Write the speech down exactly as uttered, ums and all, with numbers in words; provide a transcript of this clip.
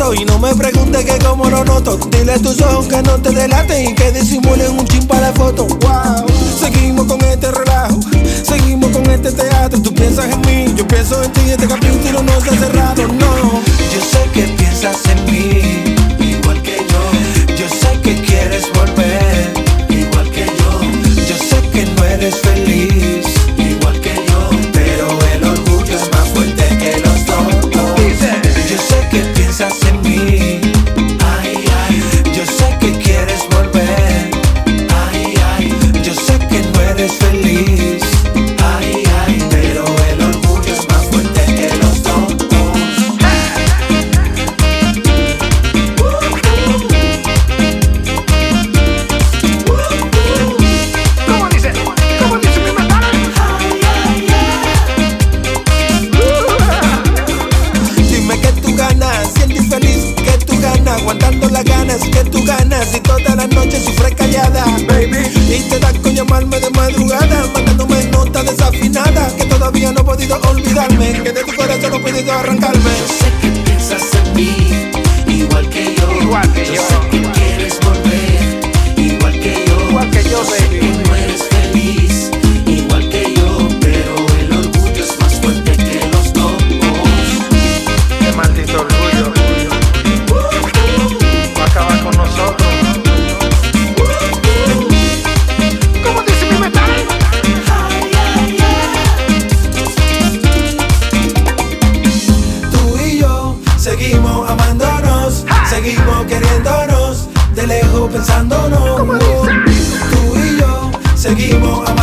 foto y no me preguntes que cómo lo noto. Dile a tus ojos que no te delaten y que disimulen un chin para la foto. Wow, seguimos con este relajo, seguimos con este teatro. Tú piensas en mí, yo pienso en ti y este capítulo no se ha cerrado, no. Yo sé que piensas en mí, igual que yo. Yo sé que quieres volver, igual que yo. Yo sé que no eres feliz, igual que yo, pero el orgullo es más fuerte que los dos. Yo sé que piensas en mí, ay, ay. Yo sé que quieres volver, ay, ay. Yo sé que no eres feliz, ay, ay, pero el orgullo es más fuerte que los dos. ¿Cómo dice? ¿Cómo dice mi hermana? Dime que tú ganas, siendo infeliz, que tú ganas, aguantando las ganas que tú ganas y todas las noches sufres callada, baby. Y te das con llamarme de madrugada, mandándome notas desafinadas que todavía no he podido olvidarme, que de tu corazón no he podido arrancarme. Yo sé que piensas en mí, igual que yo. Igual que yo. Yo sé que quieres volver, igual que yo. Igual que yo, sé baby. que no eres feliz, igual que yo, pero el orgullo es más fuerte que los dos. Qué maldito orgullo. Va a acabar con nosotros. ¿Cómo dice mi metal? Tú y yo seguimos amándonos, seguimos queriéndonos, de lejos pensándonos. ¿Cómo dice? Tú y yo seguimos amándonos.